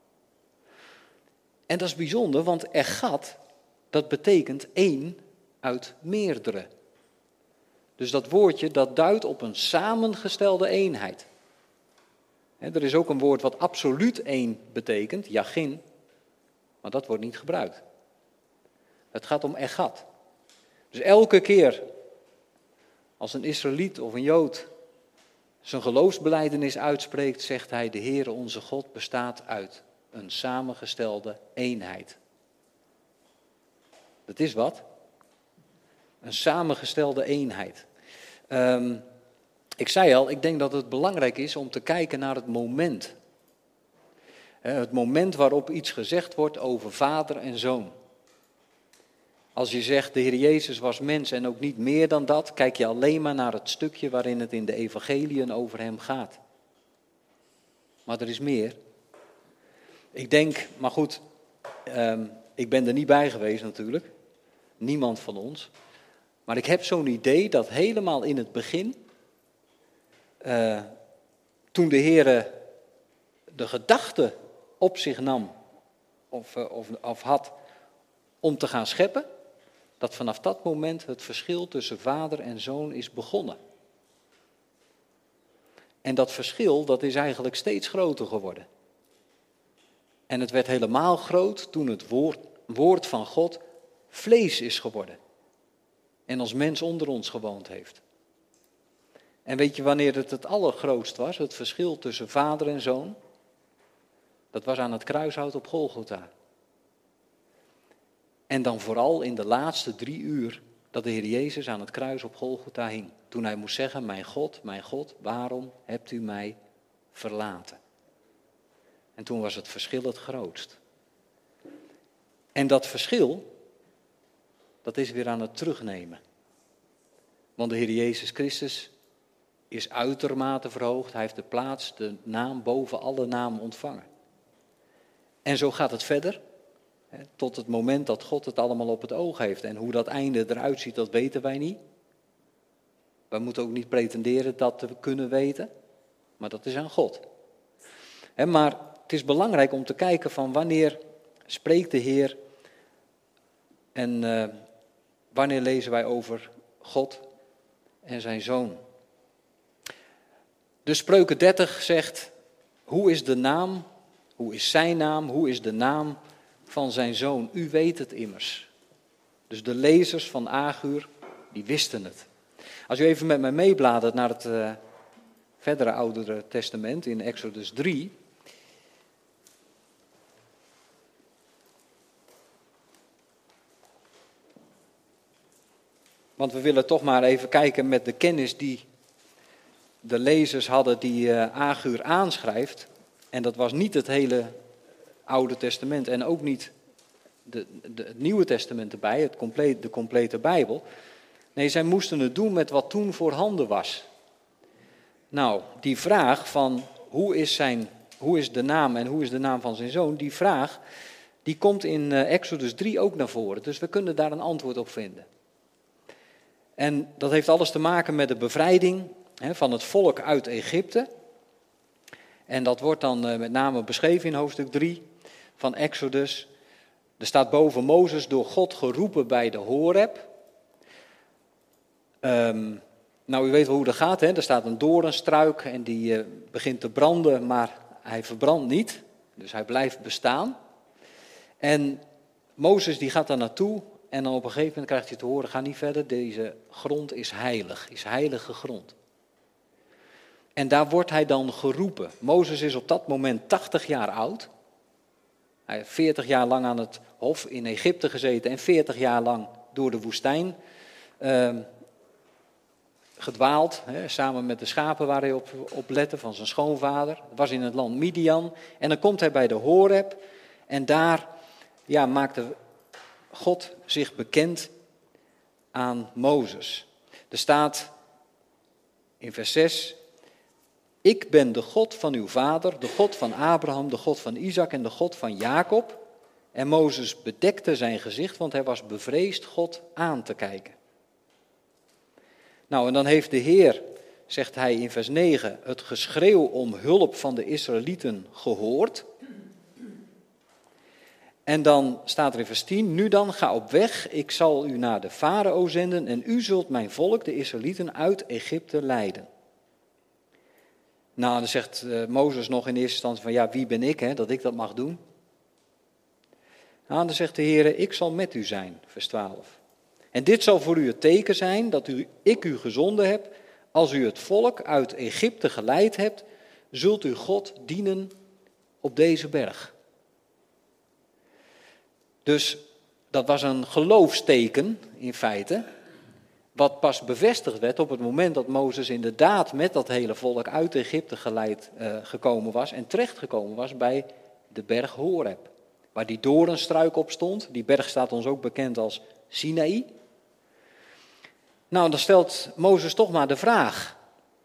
En dat is bijzonder, want echad, dat betekent één uit meerdere. Dus dat woordje, dat duidt op een samengestelde eenheid. He, er is ook een woord wat absoluut één betekent, yachin, maar dat wordt niet gebruikt. Het gaat om echad. Dus elke keer als een Israëliet of een Jood zijn geloofsbelijdenis uitspreekt, zegt hij, de Heere onze God bestaat uit een samengestelde eenheid. Dat is wat? Een samengestelde eenheid. Um, ik zei al, ik denk dat het belangrijk is om te kijken naar het moment. Het moment waarop iets gezegd wordt over vader en zoon. Als je zegt de Heer Jezus was mens en ook niet meer dan dat, kijk je alleen maar naar het stukje waarin het in de evangeliën over hem gaat. Maar er is meer. Ik denk, maar goed, um, ik ben er niet bij geweest natuurlijk. Niemand van ons. Maar ik heb zo'n idee dat helemaal in het begin, uh, toen de Heer de gedachte op zich nam, of, uh, of, of had, om te gaan scheppen, dat vanaf dat moment het verschil tussen vader en zoon is begonnen. En dat verschil, dat is eigenlijk steeds groter geworden. En het werd helemaal groot toen het woord, woord van God vlees is geworden. En als mens onder ons gewoond heeft. En weet je wanneer het het allergrootst was, het verschil tussen vader en zoon? Dat was aan het kruishout op Golgotha. En dan vooral in de laatste drie uur dat de Heer Jezus aan het kruis op Golgotha hing. Toen hij moest zeggen, mijn God, mijn God, waarom hebt u mij verlaten? En toen was het verschil het grootst. En dat verschil, dat is weer aan het terugnemen. Want de Heer Jezus Christus is uitermate verhoogd. Hij heeft de plaats, de naam boven alle namen ontvangen. En zo gaat het verder. Tot het moment dat God het allemaal op het oog heeft. En hoe dat einde eruit ziet, dat weten wij niet. Wij moeten ook niet pretenderen dat te kunnen weten. Maar dat is aan God. Maar het is belangrijk om te kijken van wanneer spreekt de Heer. En uh, wanneer lezen wij over God en zijn Zoon. Dus Spreuken dertig zegt, hoe is de naam, hoe is zijn naam, hoe is de naam van zijn zoon? U weet het immers. Dus de lezers van Agur, die wisten het. Als u even met mij meebladert naar het uh, verdere Oudere Testament in Exodus drie. Want we willen toch maar even kijken met de kennis die de lezers hadden die uh, Agur aanschrijft. En dat was niet het hele Oude Testament en ook niet de, de, het Nieuwe Testament erbij, het compleet, de complete Bijbel. Nee, zij moesten het doen met wat toen voorhanden was. Nou, die vraag van hoe is, zijn, hoe is de naam en hoe is de naam van zijn zoon, die vraag die komt in uh, Exodus drie ook naar voren. Dus we kunnen daar een antwoord op vinden. En dat heeft alles te maken met de bevrijding hè, van het volk uit Egypte. En dat wordt dan uh, met name beschreven in hoofdstuk drie van Exodus. Er staat boven Mozes door God geroepen bij de Horeb. Um, nou, u weet wel hoe dat gaat. Hè? Er staat een doornstruik en die uh, begint te branden, maar hij verbrandt niet. Dus hij blijft bestaan. En Mozes die gaat daar naartoe en dan op een gegeven moment krijgt hij te horen, ga niet verder, deze grond is heilig, is heilige grond. En daar wordt hij dan geroepen. Mozes is op dat moment tachtig jaar oud. Hij heeft veertig jaar lang aan het hof in Egypte gezeten en veertig jaar lang door de woestijn uh, gedwaald. Hè, samen met de schapen waar hij op, op lette van zijn schoonvader. Dat was in het land Midian. En dan komt hij bij de Horeb en daar ja, maakte God zich bekend aan Mozes. Er staat in vers zes... Ik ben de God van uw vader, de God van Abraham, de God van Isaac en de God van Jacob. En Mozes bedekte zijn gezicht, want hij was bevreesd God aan te kijken. Nou, en dan heeft de Heer, zegt hij in vers negen, het geschreeuw om hulp van de Israëlieten gehoord. En dan staat er in vers tien, nu dan, ga op weg, ik zal u naar de farao zenden en u zult mijn volk, de Israëlieten, uit Egypte leiden. Nou, dan zegt uh, Mozes nog in eerste instantie van, ja, wie ben ik, hè, dat ik dat mag doen? Nou, dan zegt de Heer, ik zal met u zijn, vers twaalf. En dit zal voor u het teken zijn dat u, ik u gezonden heb. Als u het volk uit Egypte geleid hebt, zult u God dienen op deze berg. Dus dat was een geloofsteken in feite, wat pas bevestigd werd op het moment dat Mozes inderdaad met dat hele volk uit Egypte geleid uh, gekomen was en terechtgekomen was bij de berg Horeb. Waar die doornstruik op stond. Die berg staat ons ook bekend als Sinaï. Nou, dan stelt Mozes toch maar de vraag.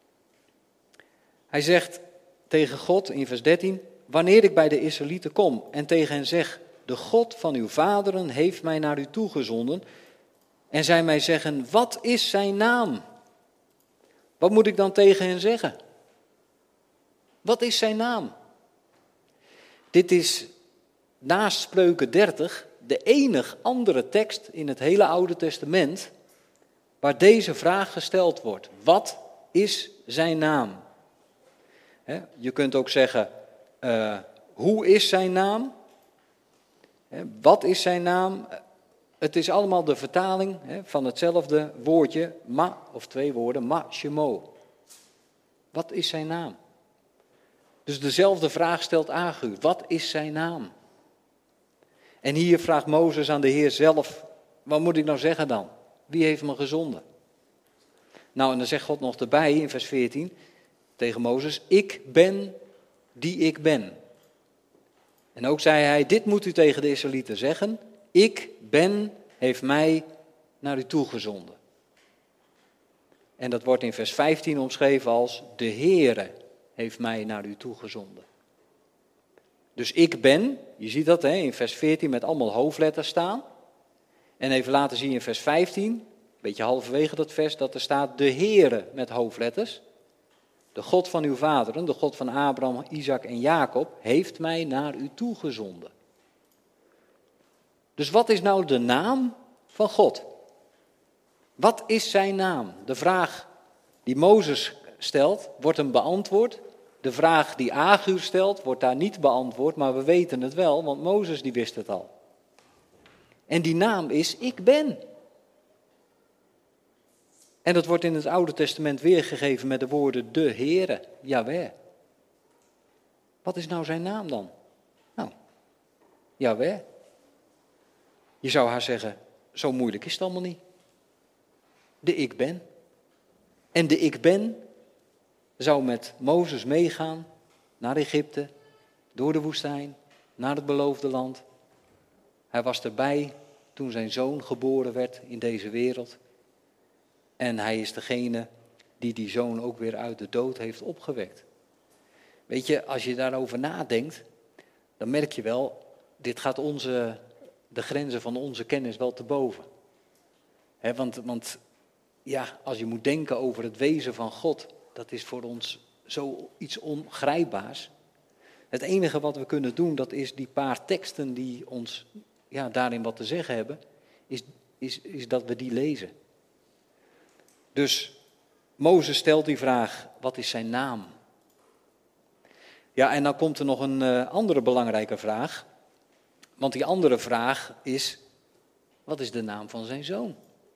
Hij zegt tegen God in vers dertien, wanneer ik bij de Israëlieten kom en tegen hen zeg, de God van uw vaderen heeft mij naar u toegezonden, en zij mij zeggen, wat is zijn naam? Wat moet ik dan tegen hen zeggen? Wat is zijn naam? Dit is naast Spreuken dertig de enige andere tekst in het hele Oude Testament waar deze vraag gesteld wordt. Wat is zijn naam? He, je kunt ook zeggen, uh, hoe is zijn naam? He, wat is zijn naam? Het is allemaal de vertaling he, van hetzelfde woordje, ma, of twee woorden, ma shemo. Wat is zijn naam? Dus dezelfde vraag stelt Agur, wat is zijn naam? En hier vraagt Mozes aan de Heer zelf, wat moet ik nou zeggen dan? Wie heeft me gezonden? Nou, en dan zegt God nog erbij in vers veertien tegen Mozes, ik ben die ik ben. En ook zei hij, dit moet u tegen de Israëlieten zeggen, ik ben, heeft mij naar u toegezonden. En dat wordt in vers vijftien omschreven als, de Heere heeft mij naar u toegezonden. Dus ik ben, je ziet dat hè, in vers veertien met allemaal hoofdletters staan. En even later zie je in vers vijftien, een beetje halverwege dat vers, dat er staat de Heere met hoofdletters. De God van uw vaderen, de God van Abraham, Isaac en Jacob, heeft mij naar u toegezonden. Dus wat is nou de naam van God? Wat is zijn naam? De vraag die Mozes stelt, wordt hem beantwoord. De vraag die Agur stelt, wordt daar niet beantwoord, maar we weten het wel, want Mozes die wist het al. En die naam is ik ben. En dat wordt in het Oude Testament weergegeven met de woorden de Heere, Yahweh. Wat is nou zijn naam dan? Nou, Yahweh. Je zou haar zeggen, zo moeilijk is het allemaal niet. De ik ben. En de ik ben zou met Mozes meegaan naar Egypte, door de woestijn, naar het beloofde land. Hij was erbij toen zijn zoon geboren werd in deze wereld. En hij is degene die die zoon ook weer uit de dood heeft opgewekt. Weet je, als je daarover nadenkt, dan merk je wel, dit gaat onze, de grenzen van onze kennis wel te boven. He, want, want ja, als je moet denken over het wezen van God, dat is voor ons zoiets ongrijpbaars. Het enige wat we kunnen doen, dat is die paar teksten die ons ja, daarin wat te zeggen hebben, is, is, is dat we die lezen. Dus Mozes stelt die vraag, wat is zijn naam? Ja, en dan komt er nog een uh, andere belangrijke vraag. Want die andere vraag is, wat is de naam van zijn zoon?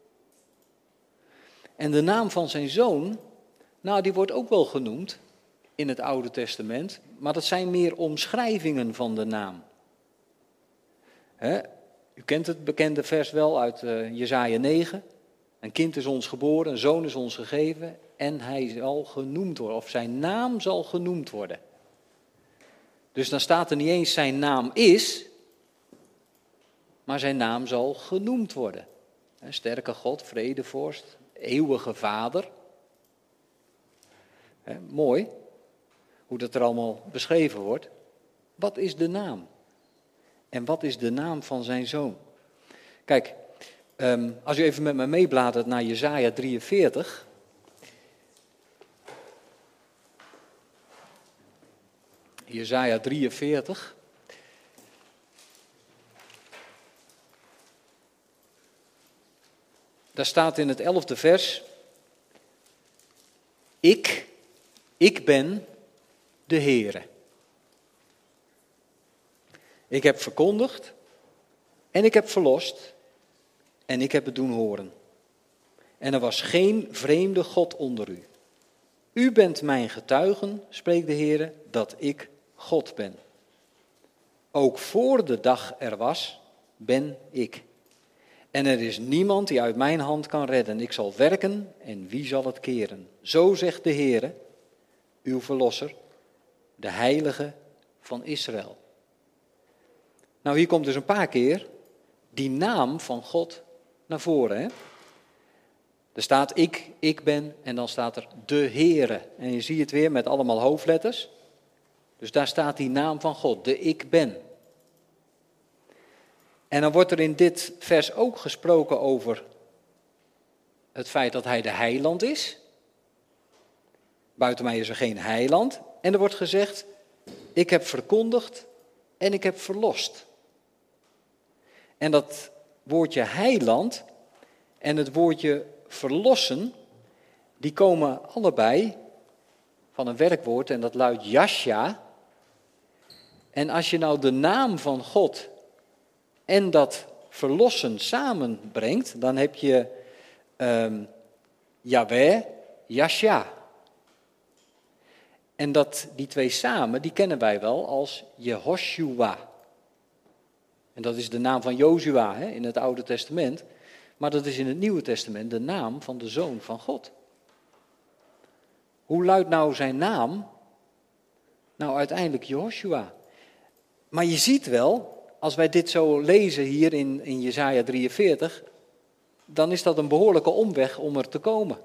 En de naam van zijn zoon, nou die wordt ook wel genoemd in het Oude Testament, maar dat zijn meer omschrijvingen van de naam. He, u kent het bekende vers wel uit uh, Jesaja negen. Een kind is ons geboren, een zoon is ons gegeven en hij zal genoemd worden, of zijn naam zal genoemd worden. Dus dan staat er niet eens zijn naam is, maar zijn naam zal genoemd worden. He, sterke God, vredevorst, eeuwige vader. He, mooi, hoe dat er allemaal beschreven wordt. Wat is de naam? En wat is de naam van zijn zoon? Kijk, um, als u even met me meebladert naar Jesaja drieënveertig. Jesaja drieënveertig. Daar staat in het elfde vers, ik, ik ben de Heere. Ik heb verkondigd en ik heb verlost en ik heb het doen horen. En er was geen vreemde God onder u. U bent mijn getuigen, spreekt de Heere, dat ik God ben. Ook voor de dag er was, ben ik. En er is niemand die uit mijn hand kan redden. Ik zal werken en wie zal het keren? Zo zegt de Heere, uw verlosser, de heilige van Israël. Nou, hier komt dus een paar keer die naam van God naar voren. Hè? Er staat ik, ik ben en dan staat er de Heere. En je ziet het weer met allemaal hoofdletters. Dus daar staat die naam van God, de ik ben. En dan wordt er in dit vers ook gesproken over het feit dat hij de heiland is. Buiten mij is er geen heiland. En er wordt gezegd, ik heb verkondigd en ik heb verlost. En dat woordje heiland en het woordje verlossen, die komen allebei van een werkwoord en dat luidt Yasha. En als je nou de naam van God en dat verlossen samenbrengt, dan heb je um, Yahweh, Yasha. En dat, die twee samen, die kennen wij wel als Jehoshua. En dat is de naam van Jozua hè, in het Oude Testament. Maar dat is in het Nieuwe Testament de naam van de Zoon van God. Hoe luidt nou zijn naam? Nou, uiteindelijk Jehoshua. Maar je ziet wel, als wij dit zo lezen hier in, in Jesaja drieënveertig, dan is dat een behoorlijke omweg om er te komen.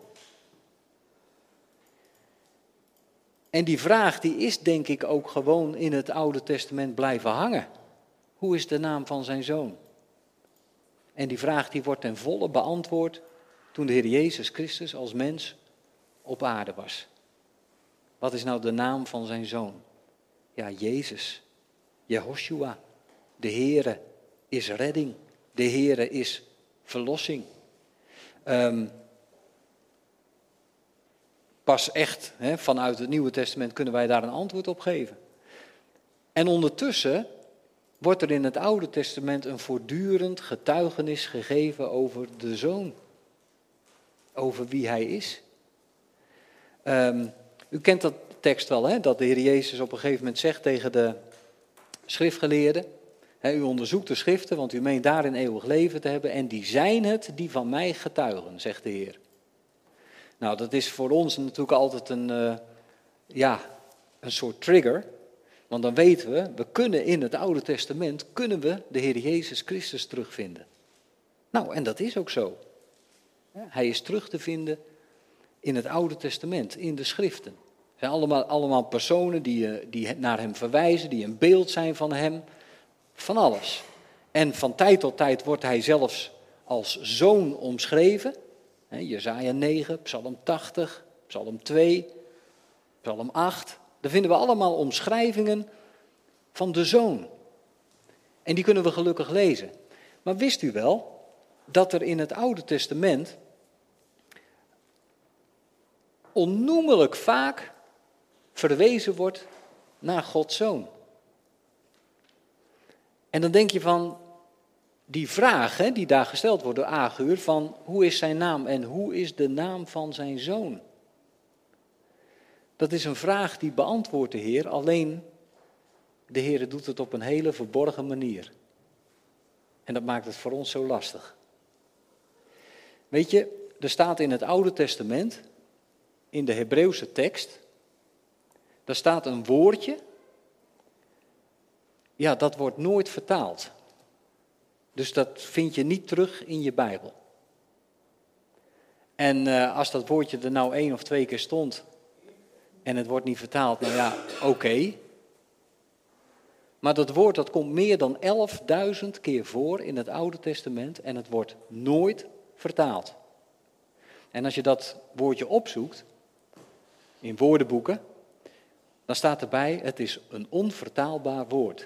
En die vraag die is denk ik ook gewoon in het Oude Testament blijven hangen. Hoe is de naam van zijn zoon? En die vraag die wordt ten volle beantwoord toen de Heer Jezus Christus als mens op aarde was. Wat is nou de naam van zijn zoon? Ja, Jezus, Jehoshua. De Heere is redding. De Heere is verlossing. Um, pas echt, hè, vanuit het Nieuwe Testament kunnen wij daar een antwoord op geven. En ondertussen wordt er in het Oude Testament een voortdurend getuigenis gegeven over de Zoon. Over wie hij is. Um, u kent dat tekst wel, hè, dat de Heer Jezus op een gegeven moment zegt tegen de schriftgeleerden. Hè, u onderzoekt de schriften, want u meent daarin eeuwig leven te hebben. En die zijn het die van mij getuigen, zegt de Heer. Nou, dat is voor ons natuurlijk altijd een, uh, ja, een soort trigger. Want dan weten we, we kunnen in het Oude Testament, kunnen we de Heer Jezus Christus terugvinden. Nou, en dat is ook zo. Hij is terug te vinden in het Oude Testament, in de schriften. Het zijn allemaal, allemaal personen die, die naar hem verwijzen, die een beeld zijn van hem. Van alles. En van tijd tot tijd wordt hij zelfs als zoon omschreven. Jesaja negen, Psalm tachtig, Psalm twee, Psalm acht. Daar vinden we allemaal omschrijvingen van de Zoon. En die kunnen we gelukkig lezen. Maar wist u wel dat er in het Oude Testament onnoemelijk vaak verwezen wordt naar Gods Zoon? En dan denk je van die vraag hè, die daar gesteld wordt door Agur, van hoe is zijn naam en hoe is de naam van zijn zoon? Dat is een vraag die beantwoordt de Heer, alleen de Heer doet het op een hele verborgen manier. En dat maakt het voor ons zo lastig. Weet je, er staat in het Oude Testament, in de Hebreeuwse tekst, daar staat een woordje, ja, dat wordt nooit vertaald. Dus dat vind je niet terug in je Bijbel. En uh, als dat woordje er nou één of twee keer stond en het wordt niet vertaald, nou ja, oké. Okay. Maar dat woord dat komt meer dan elfduizend keer voor in het Oude Testament en het wordt nooit vertaald. En als je dat woordje opzoekt in woordenboeken, dan staat erbij, het is een onvertaalbaar woord.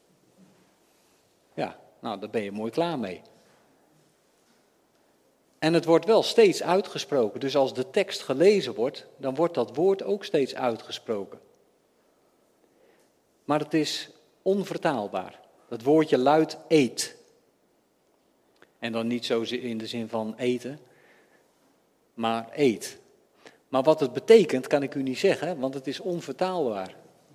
Ja, nou daar ben je mooi klaar mee. En het wordt wel steeds uitgesproken, dus als de tekst gelezen wordt, dan wordt dat woord ook steeds uitgesproken. Maar het is onvertaalbaar. Dat woordje luidt eet. En dan niet zo in de zin van eten, maar eet. Maar wat het betekent kan ik u niet zeggen, want het is onvertaalbaar.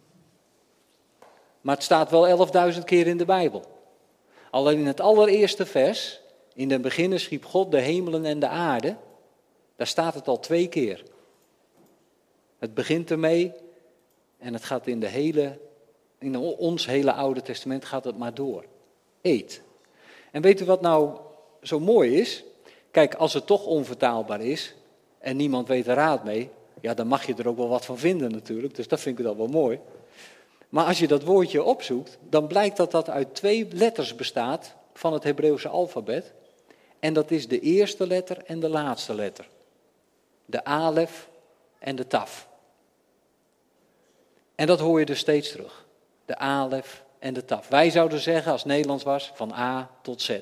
Maar het staat wel elfduizend keer in de Bijbel. Alleen in het allereerste vers, in den beginne schiep God de hemelen en de aarde, daar staat het al twee keer. Het begint ermee en het gaat in de hele, in ons hele Oude Testament gaat het maar door. eet. En weet u wat nou zo mooi is? Kijk, als het toch onvertaalbaar is en niemand weet er raad mee, ja, dan mag je er ook wel wat van vinden natuurlijk, dus dat vind ik dan wel mooi. Maar als je dat woordje opzoekt, dan blijkt dat dat uit twee letters bestaat van het Hebreeuwse alfabet. En dat is de eerste letter en de laatste letter. De alef en de taf. En dat hoor je dus steeds terug. De alef en de taf. Wij zouden zeggen, als het Nederlands was, van A tot Z.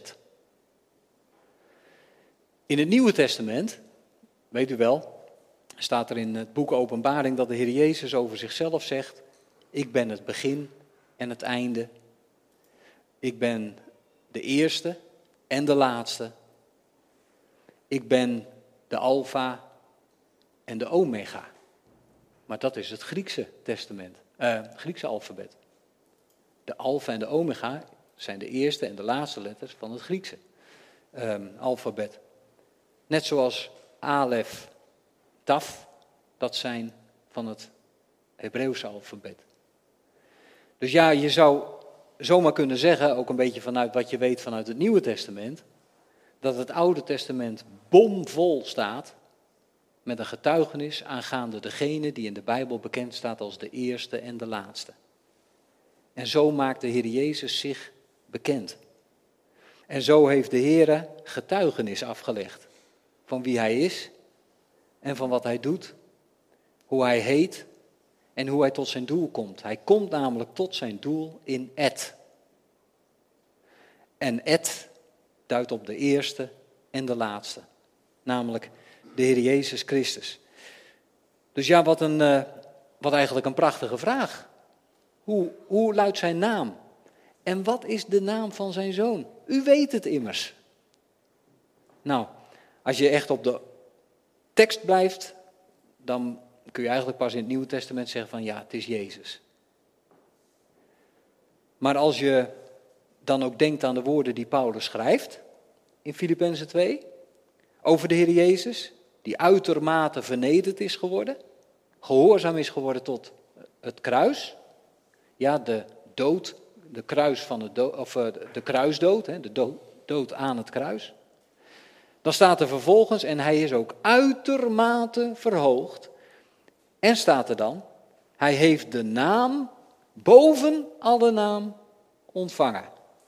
In het Nieuwe Testament, weet u wel, staat er in het boek Openbaring dat de Heer Jezus over zichzelf zegt: ik ben het begin en het einde. Ik ben de eerste en de laatste. Ik ben de alfa en de omega. Maar dat is het Griekse testament, uh, Griekse alfabet. De alfa en de omega zijn de eerste en de laatste letters van het Griekse um, alfabet. Net zoals alef, taf, dat zijn van het Hebreeuwse alfabet. Dus ja, je zou zomaar kunnen zeggen, ook een beetje vanuit wat je weet vanuit het Nieuwe Testament, dat het Oude Testament bomvol staat met een getuigenis aangaande degene die in de Bijbel bekend staat als de eerste en de laatste. En zo maakt de Heer Jezus zich bekend. En zo heeft de Heer getuigenis afgelegd van wie Hij is en van wat Hij doet, hoe Hij heet en hoe Hij tot zijn doel komt. Hij komt namelijk tot zijn doel in et. En et duidt op de eerste en de laatste, namelijk de Heer Jezus Christus. Dus ja, wat, een, uh, wat eigenlijk een prachtige vraag. Hoe, hoe luidt zijn naam? En wat is de naam van zijn zoon? U weet het immers. Nou, als je echt op de tekst blijft, dan kun je eigenlijk pas in het Nieuwe Testament zeggen van ja, het is Jezus. Maar als je dan ook denkt aan de woorden die Paulus schrijft in Filippenzen twee, over de Heer Jezus, die uitermate vernederd is geworden, gehoorzaam is geworden tot het kruis. Ja, de dood, de, kruis van het dood, of de kruisdood, de dood, dood aan het kruis. Dan staat er vervolgens, en hij is ook uitermate verhoogd. En staat er dan, hij heeft de naam boven alle naam ontvangen.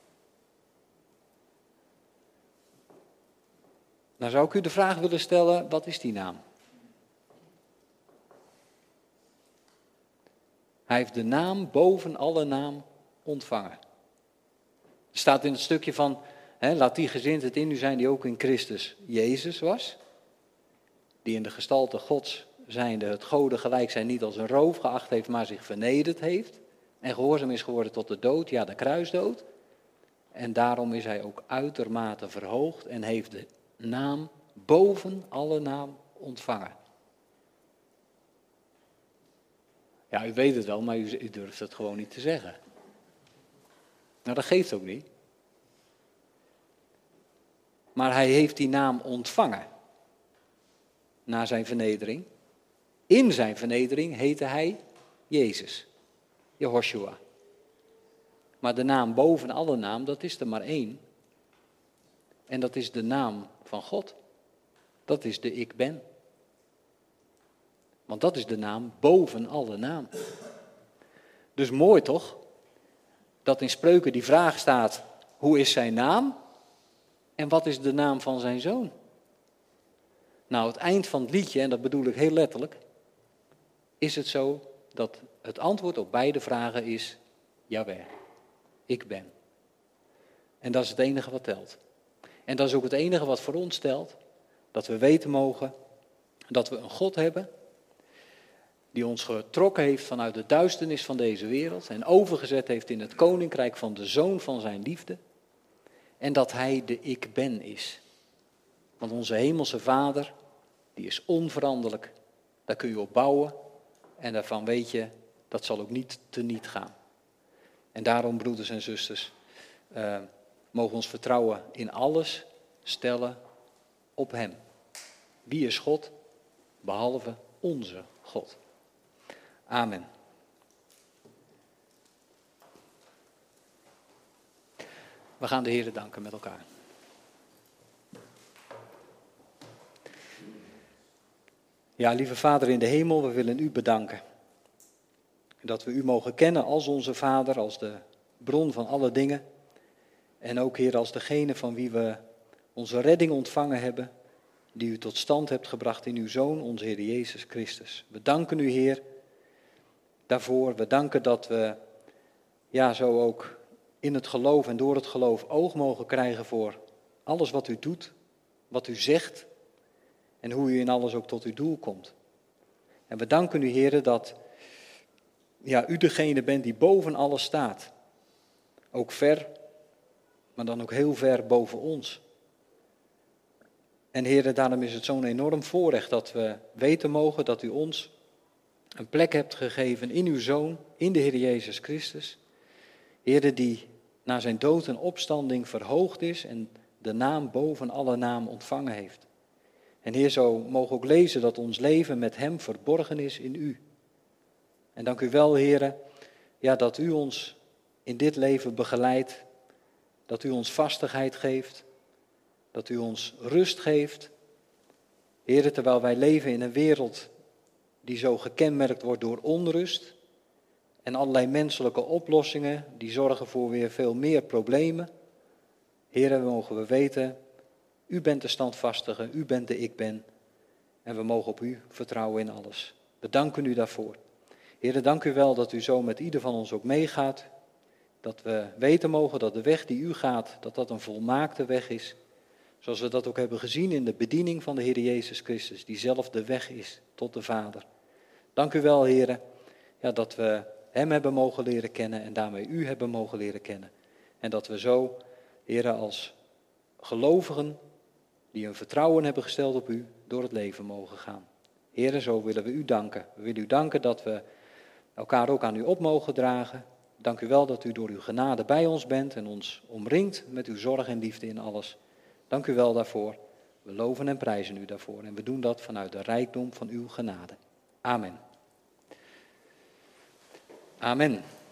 Dan zou ik u de vraag willen stellen, wat is die naam? Hij heeft de naam boven alle naam ontvangen. Er staat in het stukje van, hè, laat die gezindheid in u zijn die ook in Christus Jezus was. Die in de gestalte Gods zijnde het Gode gelijk zijn niet als een roof geacht heeft, maar zich vernederd heeft. En gehoorzaam is geworden tot de dood, ja de kruisdood. En daarom is hij ook uitermate verhoogd en heeft de naam boven alle naam ontvangen. Ja, u weet het wel, maar u, u durft het gewoon niet te zeggen. Nou, dat geeft ook niet. Maar hij heeft die naam ontvangen. Na zijn vernedering. In zijn vernedering heette hij Jezus. Jehoshua. Maar de naam boven alle naam, dat is er maar één. En dat is de naam van God. Dat is de Ik Ben. Want dat is de naam boven alle naam. Dus mooi toch? Dat in Spreuken die vraag staat, hoe is zijn naam? En wat is de naam van zijn zoon? Nou, het eind van het liedje, en dat bedoel ik heel letterlijk, is het zo dat het antwoord op beide vragen is, Jaweh, ik ben. En dat is het enige wat telt. En dat is ook het enige wat voor ons telt, dat we weten mogen dat we een God hebben die ons getrokken heeft vanuit de duisternis van deze wereld en overgezet heeft in het koninkrijk van de Zoon van zijn liefde. En dat hij de Ik Ben is. Want onze hemelse Vader, die is onveranderlijk. Daar kun je op bouwen en daarvan weet je, dat zal ook niet teniet gaan. En daarom, broeders en zusters, uh, mogen we ons vertrouwen in alles stellen op hem. Wie is God? Behalve onze God. Amen. We gaan de Heer danken met elkaar. Ja, lieve Vader in de hemel, we willen u bedanken. Dat we u mogen kennen als onze Vader, als de bron van alle dingen. En ook, Heer, als degene van wie we onze redding ontvangen hebben, die u tot stand hebt gebracht in uw Zoon, onze Heer Jezus Christus. We danken u, Heer, daarvoor. We danken dat we, ja, zo ook in het geloof en door het geloof oog mogen krijgen voor alles wat u doet, wat u zegt en hoe u in alles ook tot uw doel komt. En we danken u, Heer, dat ja, u degene bent die boven alles staat. Ook ver, maar dan ook heel ver boven ons. En Heer, daarom is het zo'n enorm voorrecht dat we weten mogen dat u ons een plek hebt gegeven in uw Zoon, in de Heer Jezus Christus. Heer, die na zijn dood en opstanding verhoogd is en de naam boven alle naam ontvangen heeft. En Heer, zo mogen we ook lezen dat ons leven met hem verborgen is in u. En dank u wel, Heer, ja, dat u ons in dit leven begeleidt, dat u ons vastigheid geeft, dat u ons rust geeft. Heer, terwijl wij leven in een wereld die zo gekenmerkt wordt door onrust en allerlei menselijke oplossingen, die zorgen voor weer veel meer problemen. Heer, mogen we weten, u bent de standvastige, u bent de ik ben. En we mogen op u vertrouwen in alles. We danken u daarvoor. Heer, dank u wel dat u zo met ieder van ons ook meegaat. Dat we weten mogen dat de weg die u gaat, dat dat een volmaakte weg is. Zoals we dat ook hebben gezien in de bediening van de Heer Jezus Christus, die zelf de weg is tot de Vader. Dank u wel, Heer, ja, dat we hem hebben mogen leren kennen en daarmee u hebben mogen leren kennen. En dat we zo, Heer, als gelovigen die een vertrouwen hebben gesteld op u, door het leven mogen gaan. Heer, zo willen we u danken. We willen u danken dat we elkaar ook aan u op mogen dragen. Dank u wel dat u door uw genade bij ons bent en ons omringt met uw zorg en liefde in alles. Dank u wel daarvoor. We loven en prijzen u daarvoor. En we doen dat vanuit de rijkdom van uw genade. Amen. Amen.